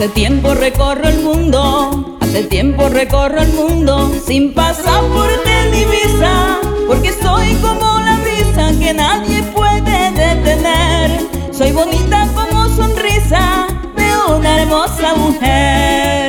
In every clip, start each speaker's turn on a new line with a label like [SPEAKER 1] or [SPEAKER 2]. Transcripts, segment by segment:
[SPEAKER 1] Hace tiempo recorro el mundo, hace tiempo recorro el mundo, sin pasaporte ni visa, porque soy como la brisa que nadie puede detener. Soy bonita como sonrisa de una hermosa mujer.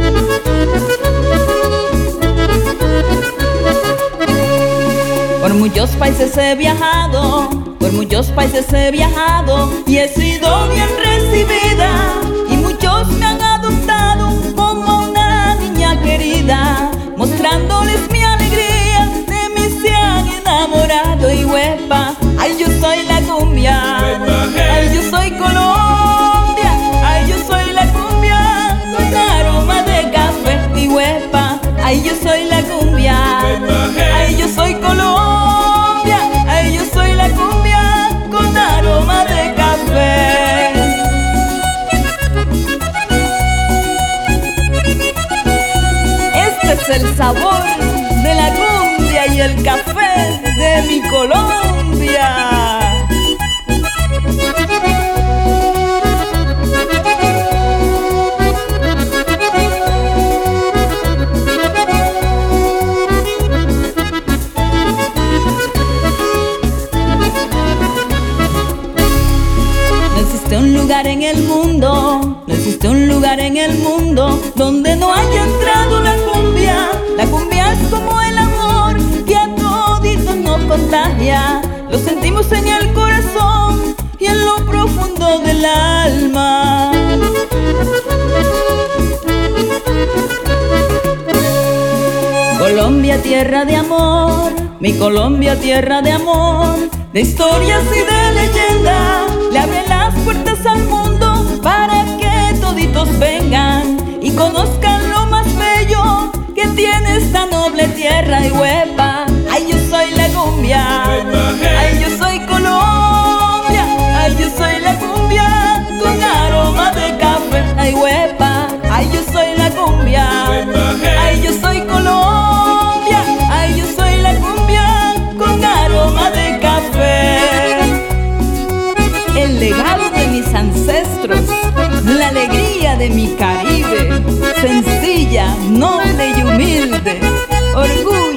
[SPEAKER 1] Por muchos países he viajado, por muchos países he viajado, y he sido bien recibida, y muchos me han adoptado como una niña querida, mostrándoles mi alegría, de mí se han enamorado. Y huepa, ay, yo soy la cumbia, ay, yo soy Colombia, ay, yo soy la cumbia con aroma de café. Y huepa, ay, yo soy la cumbia, ay, yo soy Colombia, ay, yo soy la cumbia con aroma de café. Este es el sabor de la cumbia y el café de mi Colombia. No existe un lugar en el mundo, no existe un lugar en el mundo donde no haya entrado la cumbia. La cumbia es como el amor que a toditos nos contagia. Lo sentimos en el corazón y en lo profundo del alma. Colombia, tierra de amor, mi Colombia, tierra de amor, de historias y de leyendas, le abre las puertas al mundo para que toditos vengan y conozcan lo más bello que tiene esta noble tierra. Y huepa, ay, yo soy la cumbia, ay, yo soy Colombia, ay, yo soy la cumbia con aroma de café. Ay, huepa, ay, yo soy la cumbia, ay, yo soy Colombia, ay, yo soy la cumbia con aroma de café. El legado de mis ancestros, la alegría de mi Caribe, sencilla, noble y humilde, orgullo